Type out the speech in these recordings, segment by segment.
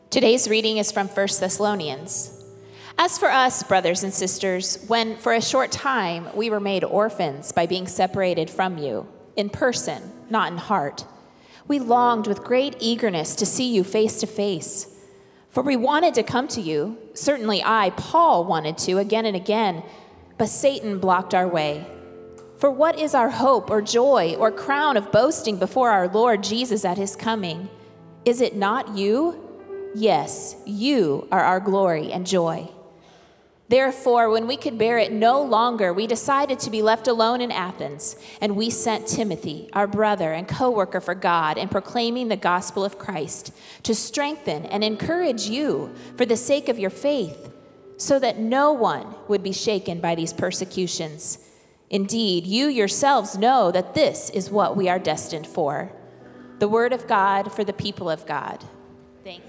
Today's reading is from 1 Thessalonians. As for us, brothers and sisters, when for a short time we were made orphans by being separated from you, in person, not in heart, we longed with great eagerness to see you face to face. For we wanted to come to you, certainly I, Paul, wanted to again and again, but Satan blocked our way. For what is our hope or joy or crown of boasting before our Lord Jesus at his coming? Is it not you? Yes, you are our glory and joy. Therefore, when we could bear it no longer, we decided to be left alone in Athens, and we sent Timothy, our brother and co-worker for God in proclaiming the gospel of Christ, to strengthen and encourage you for the sake of your faith, so that no one would be shaken by these persecutions. Indeed, you yourselves know that this is what we are destined for. The word of God for the people of God. Thanks.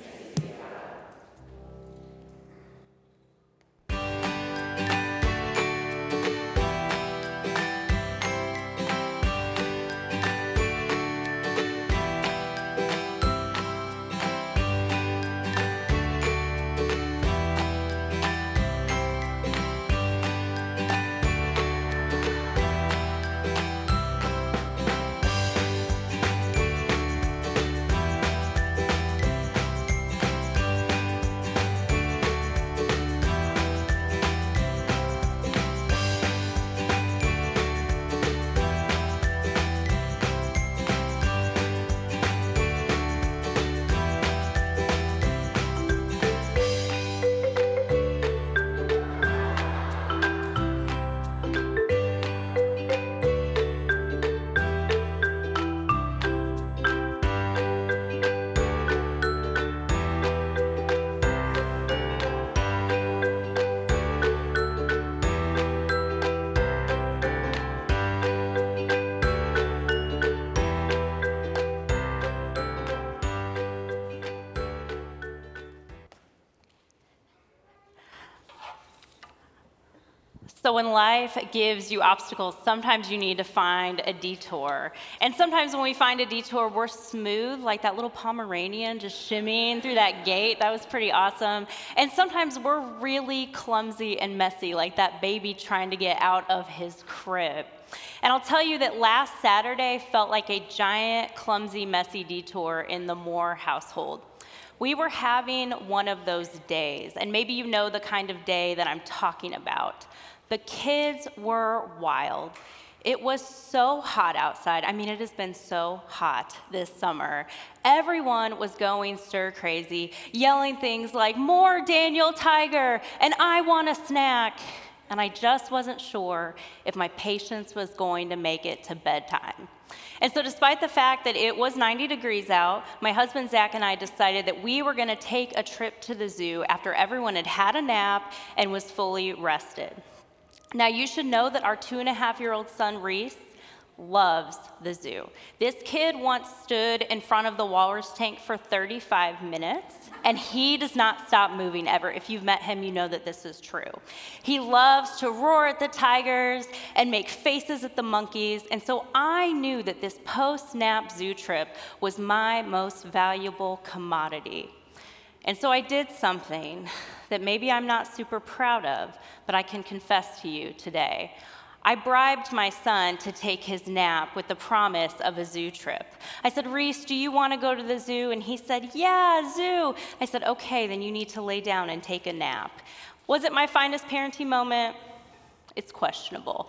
So when life gives you obstacles, sometimes you need to find a detour. And sometimes when we find a detour, we're smooth, like that little Pomeranian just shimmying through that gate. That was pretty awesome. And sometimes we're really clumsy and messy, like that baby trying to get out of his crib. And I'll tell you that last Saturday felt like a giant, clumsy, messy detour in the Moore household. We were having one of those days, and maybe you know the kind of day that I'm talking about. The kids were wild. It was so hot outside. I mean, it has been so hot this summer. Everyone was going stir crazy, yelling things like, "More Daniel Tiger," and "I want a snack." And I just wasn't sure if my patience was going to make it to bedtime. And so despite the fact that it was 90 degrees out, my husband Zach and I decided that we were gonna take a trip to the zoo after everyone had had a nap and was fully rested. Now, you should know that our 2.5-year-old son, Reese, loves the zoo. This kid once stood in front of the walrus tank for 35 minutes, and he does not stop moving ever. If you've met him, you know that this is true. He loves to roar at the tigers and make faces at the monkeys, and so I knew that this post-nap zoo trip was my most valuable commodity. And so I did something that maybe I'm not super proud of, but I can confess to you today. I bribed my son to take his nap with the promise of a zoo trip. I said, "Reese, do you want to go to the zoo?" And he said, "Yeah, zoo." I said, "Okay, then you need to lay down and take a nap." Was it my finest parenting moment? It's questionable.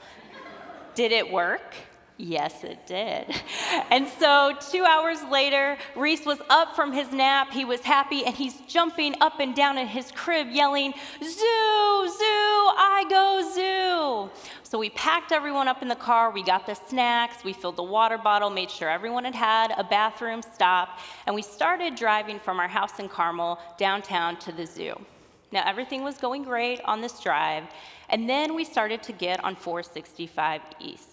Did it work? Yes, it did. And so 2 hours later, Reese was up from his nap. He was happy, and he's jumping up and down in his crib yelling, "Zoo, zoo, I go zoo." So we packed everyone up in the car. We got the snacks. We filled the water bottle, made sure everyone had had a bathroom stop, and we started driving from our house in Carmel downtown to the zoo. Now, everything was going great on this drive, and then we started to get on 465 East.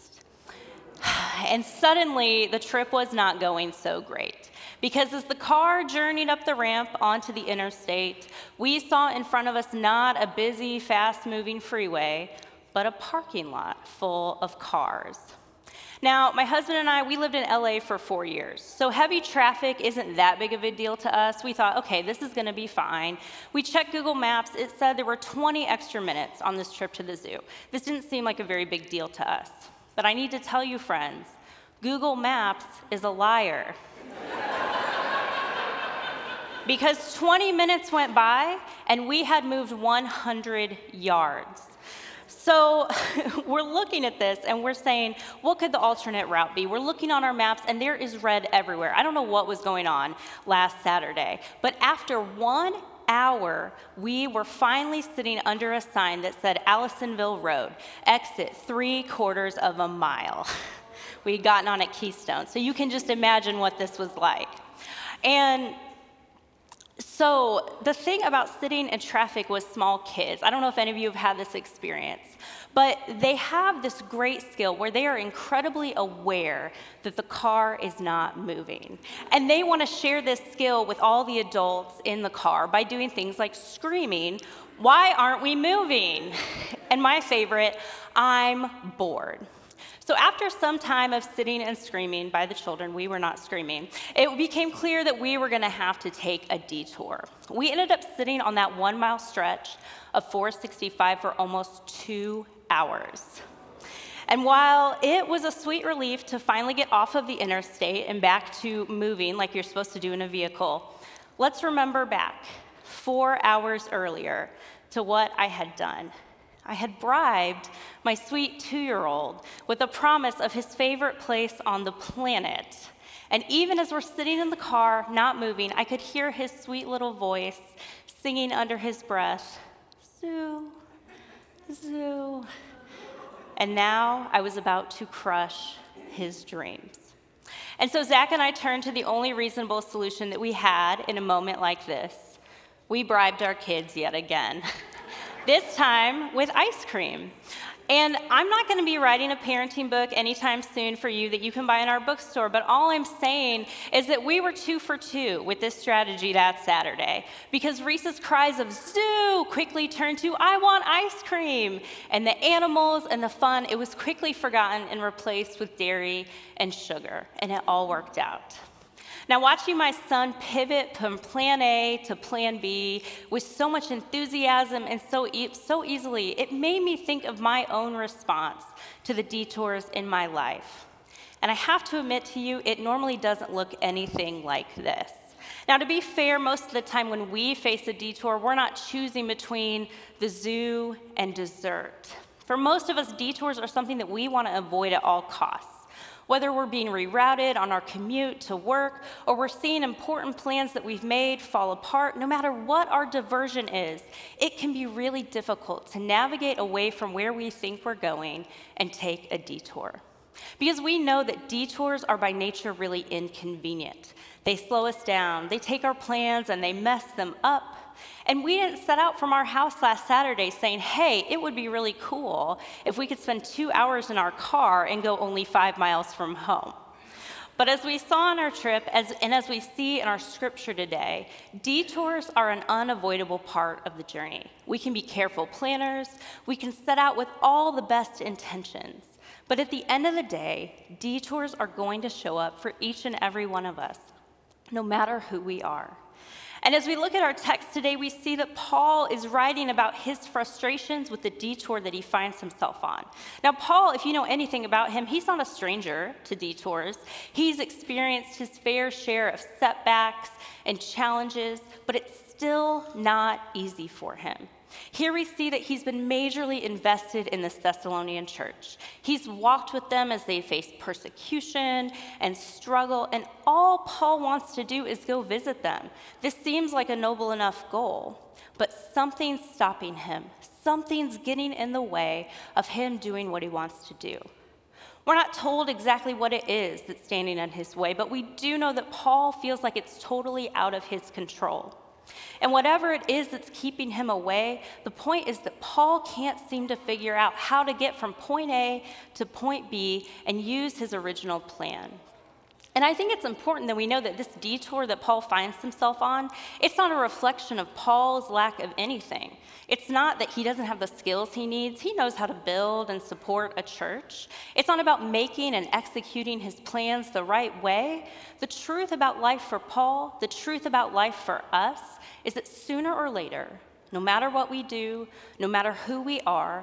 And suddenly, the trip was not going so great, because as the car journeyed up the ramp onto the interstate, we saw in front of us not a busy, fast-moving freeway, but a parking lot full of cars. Now, my husband and I, we lived in LA for 4 years, so heavy traffic isn't that big of a deal to us. We thought, okay, this is gonna be fine. We checked Google Maps. It said there were 20 extra minutes on this trip to the zoo. This didn't seem like a very big deal to us. But I need to tell you, friends, Google Maps is a liar. Because 20 minutes went by, and we had moved 100 yards. So we're looking at this and we're saying, what could the alternate route be? We're looking on our maps and there is red everywhere. I don't know what was going on last Saturday, but after 1 hour, we were finally sitting under a sign that said Allisonville Road, exit 3/4 of a mile. We had gotten on at Keystone, so you can just imagine what this was like. And so the thing about sitting in traffic with small kids, I don't know if any of you have had this experience, but they have this great skill where they are incredibly aware that the car is not moving. And they want to share this skill with all the adults in the car by doing things like screaming, "Why aren't we moving?" And my favorite, "I'm bored." So after some time of sitting and screaming by the children, we were not screaming, it became clear that we were gonna have to take a detour. We ended up sitting on that 1 mile stretch of 465 for almost 2 hours. And while it was a sweet relief to finally get off of the interstate and back to moving like you're supposed to do in a vehicle, let's remember back 4 hours earlier to what I had done. I had bribed my sweet 2-year-old with a promise of his favorite place on the planet. And even as we're sitting in the car, not moving, I could hear his sweet little voice singing under his breath, "Zoo, zoo." And now I was about to crush his dreams. And so Zach and I turned to the only reasonable solution that we had in a moment like this. We bribed our kids yet again. This time with ice cream. And I'm not gonna be writing a parenting book anytime soon for you that you can buy in our bookstore, but all I'm saying is that we were 2 for 2 with this strategy that Saturday, because Reese's cries of "zoo" quickly turned to "I want ice cream." And the animals and the fun, it was quickly forgotten and replaced with dairy and sugar, and it all worked out. Now, watching my son pivot from plan A to plan B with so much enthusiasm and so easily, it made me think of my own response to the detours in my life. And I have to admit to you, it normally doesn't look anything like this. Now, to be fair, most of the time when we face a detour, we're not choosing between the zoo and dessert. For most of us, detours are something that we want to avoid at all costs. Whether we're being rerouted on our commute to work, or we're seeing important plans that we've made fall apart, no matter what our diversion is, it can be really difficult to navigate away from where we think we're going and take a detour. Because we know that detours are by nature really inconvenient. They slow us down, they take our plans and they mess them up. And we didn't set out from our house last Saturday saying, hey, it would be really cool if we could spend 2 hours in our car and go only 5 miles from home. But as we saw on our trip, as we see in our scripture today, detours are an unavoidable part of the journey. We can be careful planners, we can set out with all the best intentions, but at the end of the day, detours are going to show up for each and every one of us, no matter who we are. And as we look at our text today, we see that Paul is writing about his frustrations with the detour that he finds himself on. Now, Paul, if you know anything about him, he's not a stranger to detours. He's experienced his fair share of setbacks and challenges, but it's still not easy for him. Here we see that he's been majorly invested in this Thessalonian church. He's walked with them as they face persecution and struggle, and all Paul wants to do is go visit them. This seems like a noble enough goal, but something's stopping him. Something's getting in the way of him doing what he wants to do. We're not told exactly what it is that's standing in his way, but we do know that Paul feels like it's totally out of his control. And whatever it is that's keeping him away, the point is that Paul can't seem to figure out how to get from point A to point B and use his original plan. And I think it's important that we know that this detour that Paul finds himself on, it's not a reflection of Paul's lack of anything. It's not that he doesn't have the skills he needs. He knows how to build and support a church. It's not about making and executing his plans the right way. The truth about life for Paul, the truth about life for us, is that sooner or later, no matter what we do, no matter who we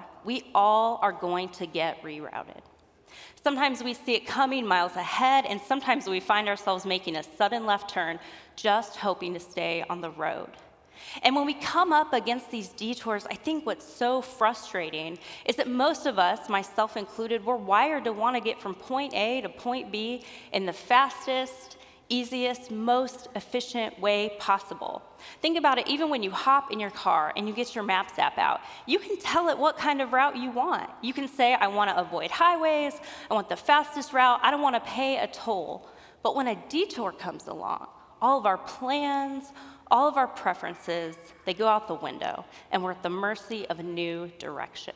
all are going to get rerouted. Sometimes we see it coming miles ahead, and sometimes we find ourselves making a sudden left turn, just hoping to stay on the road. And when we come up against these detours, I think what's so frustrating is that most of us, myself included, we're wired to want to get from point A to point B in the fastest, easiest, most efficient way possible. Think about it, even when you hop in your car and you get your Maps app out, you can tell it what kind of route you want. You can say, I want to avoid highways, I want the fastest route, I don't want to pay a toll. But when a detour comes along, all of our plans, all of our preferences, they go out the window, and we're at the mercy of a new direction.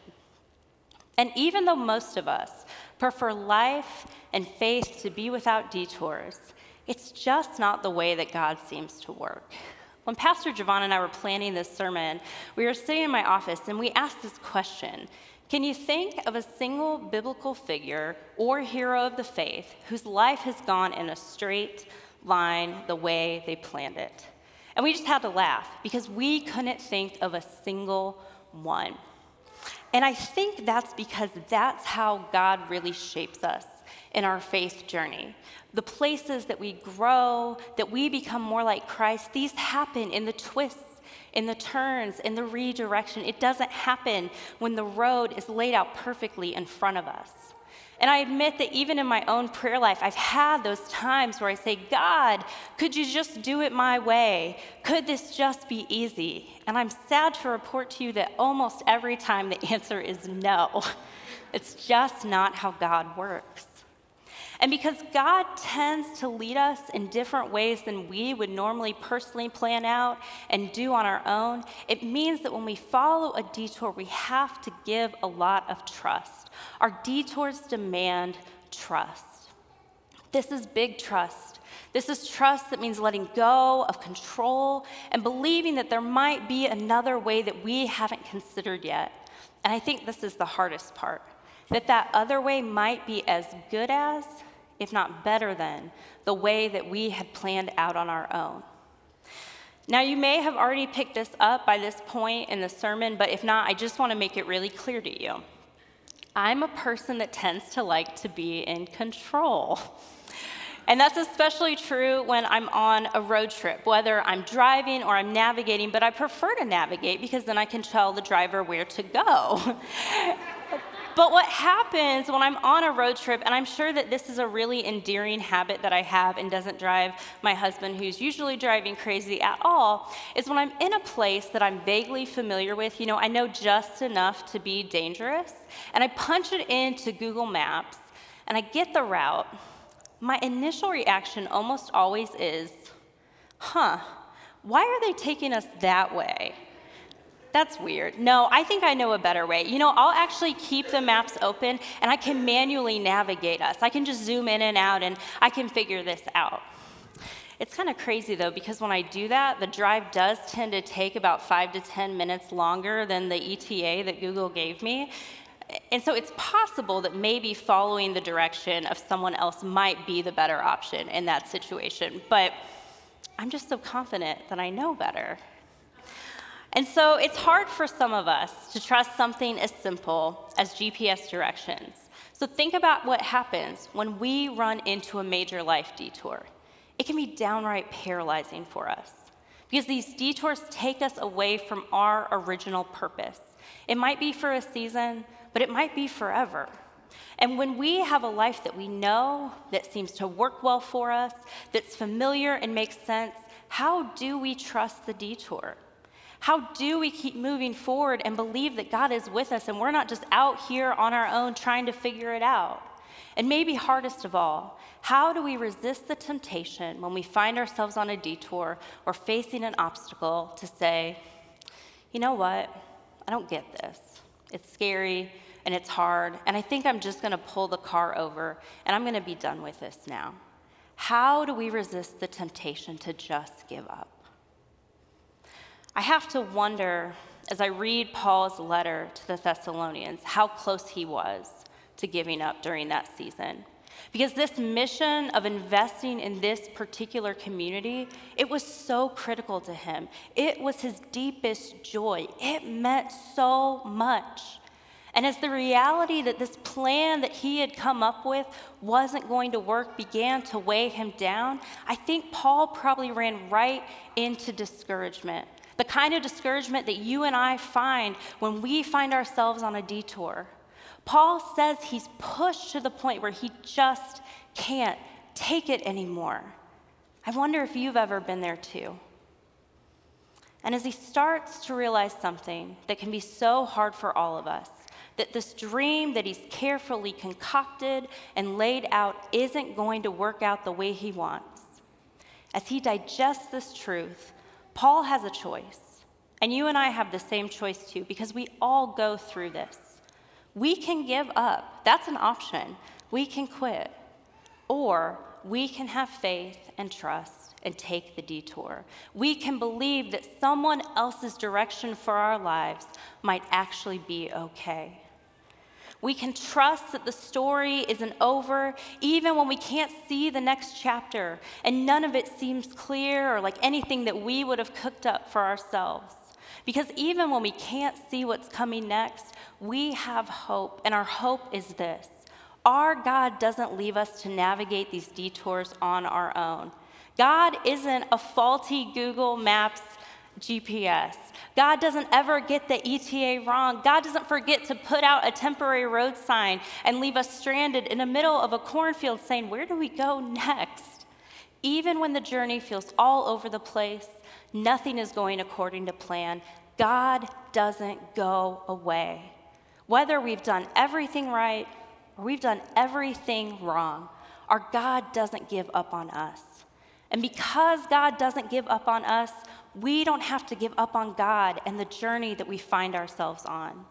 And even though most of us prefer life and faith to be without detours, it's just not the way that God seems to work. When Pastor Javon and I were planning this sermon, we were sitting in my office and we asked this question: can you think of a single biblical figure or hero of the faith whose life has gone in a straight line the way they planned it? And we just had to laugh because we couldn't think of a single one. And I think that's because that's how God really shapes us in our faith journey. The places that we grow, that we become more like Christ, these happen in the twists, in the turns, in the redirection. It doesn't happen when the road is laid out perfectly in front of us. And I admit that even in my own prayer life, I've had those times where I say, God, could you just do it my way? Could this just be easy? And I'm sad to report to you that almost every time the answer is no. It's just not how God works. And because God tends to lead us in different ways than we would normally personally plan out and do on our own, it means that when we follow a detour, we have to give a lot of trust. Our detours demand trust. This is big trust. This is trust that means letting go of control and believing that there might be another way that we haven't considered yet. And I think this is the hardest part, that other way might be as good as, if not better than, the way that we had planned out on our own. Now, you may have already picked this up by this point in the sermon, but if not, I just want to make it really clear to you. I'm a person that tends to like to be in control. And that's especially true when I'm on a road trip, whether I'm driving or I'm navigating, but I prefer to navigate because then I can tell the driver where to go. But what happens when I'm on a road trip, and I'm sure that this is a really endearing habit that I have and doesn't drive my husband, who's usually driving crazy at all, is when I'm in a place that I'm vaguely familiar with, I know just enough to be dangerous, and I punch it into Google Maps, and I get the route, my initial reaction almost always is, why are they taking us that way? That's weird. No, I think I know a better way. I'll actually keep the maps open and I can manually navigate us. I can just zoom in and out and I can figure this out. It's kind of crazy though, because when I do that, the drive does tend to take about 5 to 10 minutes longer than the ETA that Google gave me. And so it's possible that maybe following the direction of someone else might be the better option in that situation. But I'm just so confident that I know better. And so it's hard for some of us to trust something as simple as GPS directions. So think about what happens when we run into a major life detour. It can be downright paralyzing for us because these detours take us away from our original purpose. It might be for a season, but it might be forever. And when we have a life that we know, that seems to work well for us, that's familiar and makes sense, how do we trust the detour? How do we keep moving forward and believe that God is with us and we're not just out here on our own trying to figure it out? And maybe hardest of all, how do we resist the temptation when we find ourselves on a detour or facing an obstacle to say, you know what, I don't get this. It's scary and it's hard, and I think I'm just going to pull the car over and I'm going to be done with this now. How do we resist the temptation to just give up? I have to wonder, as I read Paul's letter to the Thessalonians, how close he was to giving up during that season. Because this mission of investing in this particular community, it was so critical to him. It was his deepest joy. It meant so much. And as the reality that this plan that he had come up with wasn't going to work began to weigh him down, I think Paul probably ran right into discouragement. The kind of discouragement that you and I find when we find ourselves on a detour. Paul says he's pushed to the point where he just can't take it anymore. I wonder if you've ever been there too. And as he starts to realize something that can be so hard for all of us, that this dream that he's carefully concocted and laid out isn't going to work out the way he wants. As he digests this truth, Paul has a choice. And you and I have the same choice too, because we all go through this. We can give up. That's an option. We can quit. Or we can have faith and trust and take the detour. We can believe that someone else's direction for our lives might actually be okay. We can trust that the story isn't over, even when we can't see the next chapter and none of it seems clear or like anything that we would have cooked up for ourselves. Because even when we can't see what's coming next, we have hope, and our hope is this. Our God doesn't leave us to navigate these detours on our own. God isn't a faulty Google Maps GPS. God doesn't ever get the ETA wrong. God doesn't forget to put out a temporary road sign and leave us stranded in the middle of a cornfield saying, where do we go next? Even when the journey feels all over the place, nothing is going according to plan, God doesn't go away. Whether we've done everything right or we've done everything wrong, our God doesn't give up on us. And because God doesn't give up on us, we don't have to give up on God and the journey that we find ourselves on.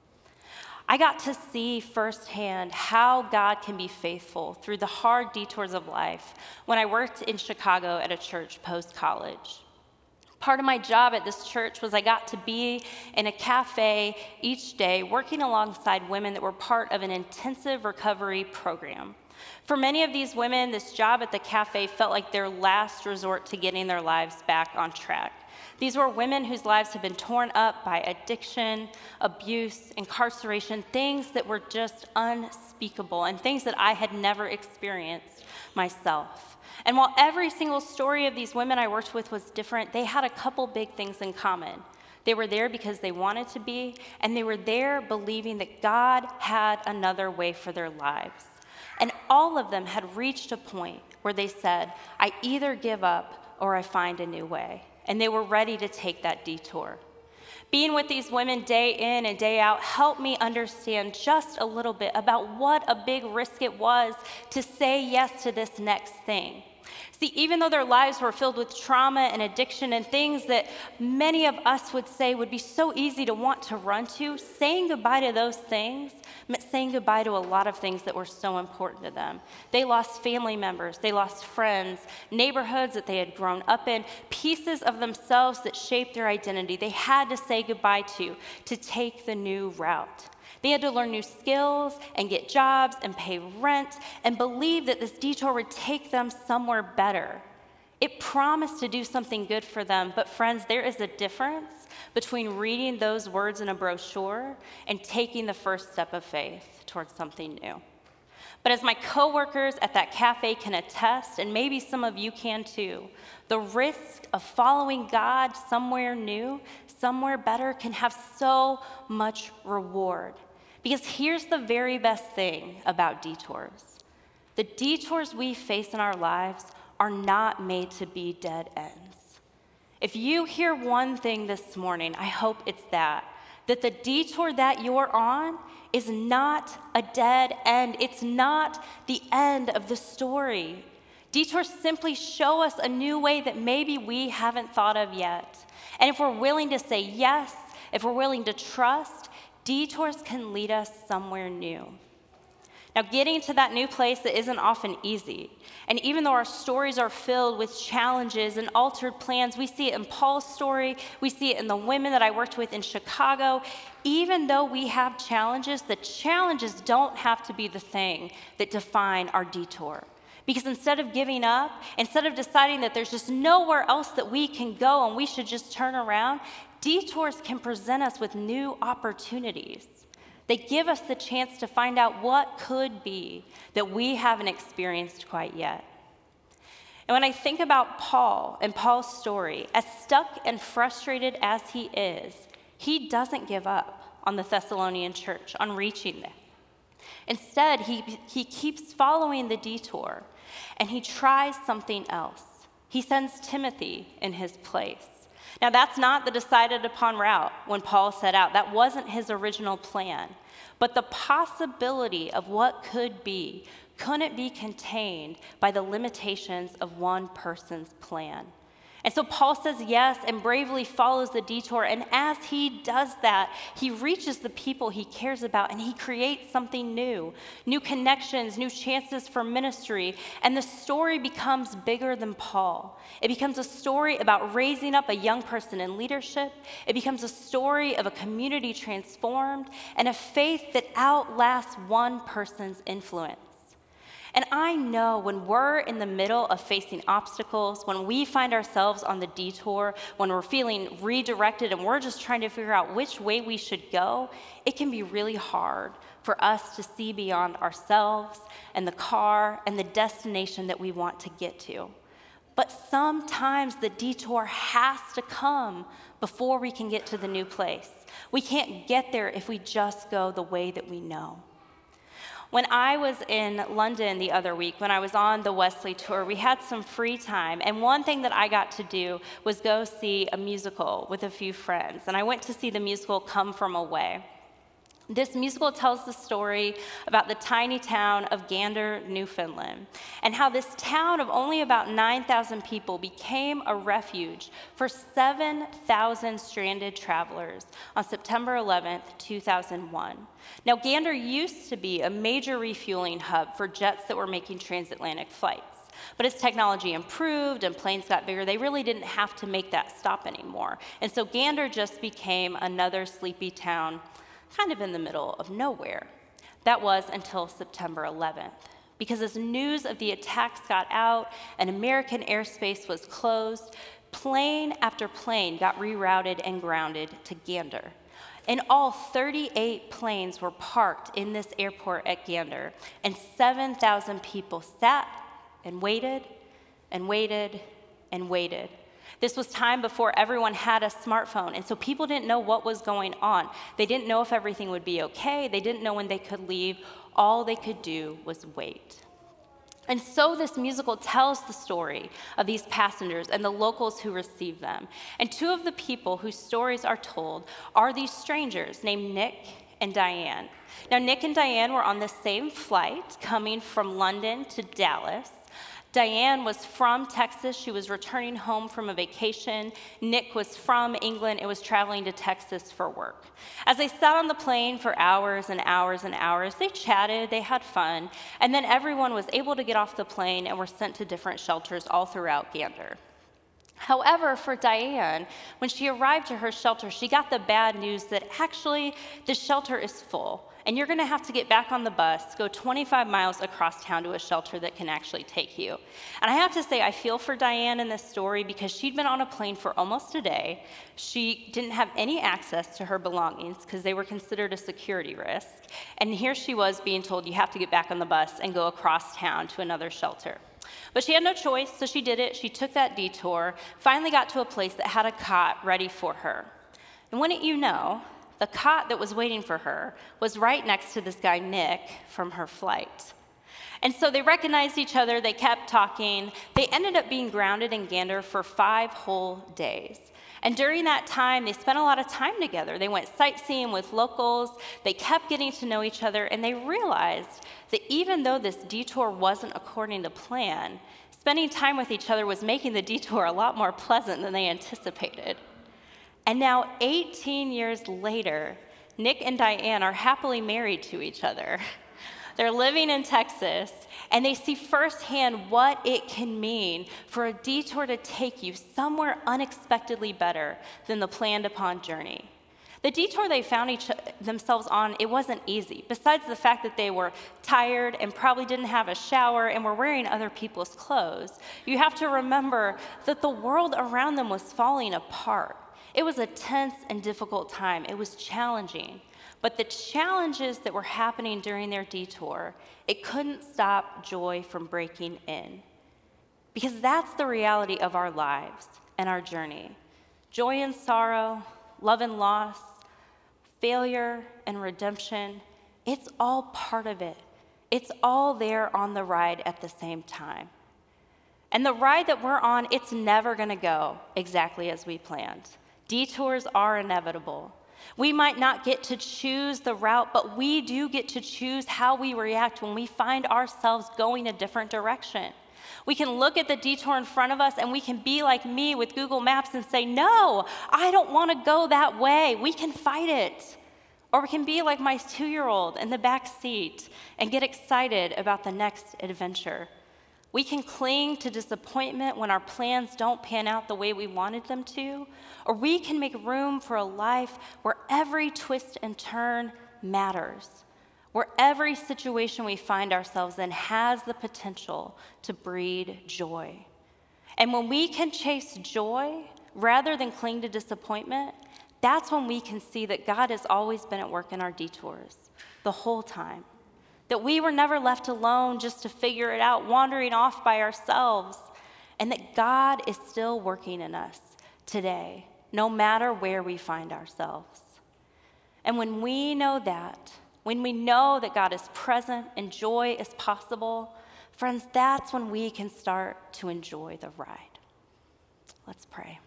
I got to see firsthand how God can be faithful through the hard detours of life when I worked in Chicago at a church post-college. Part of my job at this church was I got to be in a cafe each day working alongside women that were part of an intensive recovery program. For many of these women, this job at the cafe felt like their last resort to getting their lives back on track. These were women whose lives had been torn up by addiction, abuse, incarceration, things that were just unspeakable and things that I had never experienced myself. And while every single story of these women I worked with was different, they had a couple big things in common. They were there because they wanted to be, and they were there believing that God had another way for their lives. And all of them had reached a point where they said, I either give up or I find a new way. And they were ready to take that detour. Being with these women day in and day out helped me understand just a little bit about what a big risk it was to say yes to this next thing. See, even though their lives were filled with trauma and addiction and things that many of us would say would be so easy to want to run to, saying goodbye to those things meant saying goodbye to a lot of things that were so important to them. They lost family members, they lost friends, neighborhoods that they had grown up in, pieces of themselves that shaped their identity. They had to say goodbye to take the new route. They had to learn new skills and get jobs and pay rent and believe that this detour would take them somewhere better. It promised to do something good for them, but friends, there is a difference between reading those words in a brochure and taking the first step of faith towards something new. But as my coworkers at that cafe can attest, and maybe some of you can too, the risk of following God somewhere new, somewhere better can have so much reward. Because here's the very best thing about detours. The detours we face in our lives are not made to be dead ends. If you hear one thing this morning, I hope it's that the detour that you're on is not a dead end. It's not the end of the story. Detours simply show us a new way that maybe we haven't thought of yet. And if we're willing to say yes, if we're willing to trust, detours can lead us somewhere new. Now, getting to that new place that isn't often easy. And even though our stories are filled with challenges and altered plans, we see it in Paul's story, we see it in the women that I worked with in Chicago. Even though we have challenges, the challenges don't have to be the thing that define our detour. Because instead of giving up, instead of deciding that there's just nowhere else that we can go and we should just turn around, detours can present us with new opportunities. They give us the chance to find out what could be that we haven't experienced quite yet. And when I think about Paul and Paul's story, as stuck and frustrated as he is, he doesn't give up on the Thessalonian church, on reaching them. Instead, he keeps following the detour, and he tries something else. He sends Timothy in his place. Now, that's not the decided upon route when Paul set out. That wasn't his original plan. But the possibility of what could be couldn't be contained by the limitations of one person's plan. And so Paul says yes and bravely follows the detour. And as he does that, he reaches the people he cares about and he creates something new connections, new chances for ministry. And the story becomes bigger than Paul. It becomes a story about raising up a young person in leadership. It becomes a story of a community transformed and a faith that outlasts one person's influence. And I know when we're in the middle of facing obstacles, when we find ourselves on the detour, when we're feeling redirected and we're just trying to figure out which way we should go, it can be really hard for us to see beyond ourselves and the car and the destination that we want to get to. But sometimes the detour has to come before we can get to the new place. We can't get there if we just go the way that we know. When I was in London the other week, when I was on the Wesley tour, we had some free time. And one thing that I got to do was go see a musical with a few friends. And I went to see the musical Come From Away. This musical tells the story about the tiny town of Gander, Newfoundland, and how this town of only about 9,000 people became a refuge for 7,000 stranded travelers on September 11th, 2001. Now, Gander used to be a major refueling hub for jets that were making transatlantic flights. But as technology improved and planes got bigger, they really didn't have to make that stop anymore. And so Gander just became another sleepy town kind of in the middle of nowhere. That was until September 11th, because as news of the attacks got out and American airspace was closed, plane after plane got rerouted and grounded to Gander. In all, 38 planes were parked in this airport at Gander, and 7,000 people sat and waited and waited and waited. This was time before everyone had a smartphone, and so people didn't know what was going on. They didn't know if everything would be okay. They didn't know when they could leave. All they could do was wait. And so this musical tells the story of these passengers and the locals who received them. And two of the people whose stories are told are these strangers named Nick and Diane. Now, Nick and Diane were on the same flight coming from London to Dallas. Diane was from Texas. She was returning home from a vacation. Nick was from England and was traveling to Texas for work. As they sat on the plane for hours and hours and hours, they chatted, they had fun, and then everyone was able to get off the plane and were sent to different shelters all throughout Gander. However, for Diane, when she arrived to her shelter, she got the bad news that actually the shelter is full, and you're going to have to get back on the bus, go 25 miles across town to a shelter that can actually take you. And I have to say, I feel for Diane in this story because she'd been on a plane for almost a day. She didn't have any access to her belongings because they were considered a security risk. And here she was being told, you have to get back on the bus and go across town to another shelter. But she had no choice, so she did it. She took that detour, finally got to a place that had a cot ready for her. And wouldn't you know, the cot that was waiting for her was right next to this guy, Nick, from her flight. And so they recognized each other, they kept talking. They ended up being grounded in Gander for 5 whole days. And during that time, they spent a lot of time together. They went sightseeing with locals, they kept getting to know each other, and they realized that even though this detour wasn't according to plan, spending time with each other was making the detour a lot more pleasant than they anticipated. And now, 18 years later, Nick and Diane are happily married to each other. They're living in Texas, and they see firsthand what it can mean for a detour to take you somewhere unexpectedly better than the planned upon journey. The detour they found themselves on, it wasn't easy. Besides the fact that they were tired and probably didn't have a shower and were wearing other people's clothes, you have to remember that the world around them was falling apart. It was a tense and difficult time. It was challenging. But the challenges that were happening during their detour, it couldn't stop joy from breaking in. Because that's the reality of our lives and our journey. Joy and sorrow, love and loss, failure and redemption, it's all part of it. It's all there on the ride at the same time. And the ride that we're on, it's never gonna go exactly as we planned. Detours are inevitable. We might not get to choose the route, but we do get to choose how we react when we find ourselves going a different direction. We can look at the detour in front of us and we can be like me with Google Maps and say, no, I don't want to go that way. We can fight it. Or we can be like my 2-year-old in the back seat and get excited about the next adventure. We can cling to disappointment when our plans don't pan out the way we wanted them to, or we can make room for a life where every twist and turn matters, where every situation we find ourselves in has the potential to breed joy. And when we can chase joy rather than cling to disappointment, that's when we can see that God has always been at work in our detours the whole time. That we were never left alone just to figure it out, wandering off by ourselves, and that God is still working in us today, no matter where we find ourselves. And when we know that, when we know that God is present and joy is possible, friends, that's when we can start to enjoy the ride. Let's pray.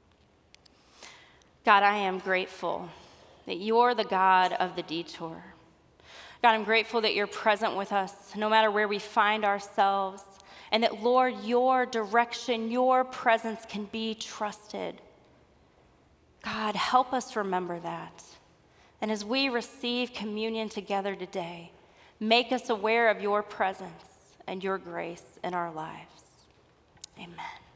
God, I am grateful that you're the God of the detour. God, I'm grateful that you're present with us no matter where we find ourselves, and that, Lord, your direction, your presence can be trusted. God, help us remember that. And as we receive communion together today, make us aware of your presence and your grace in our lives. Amen.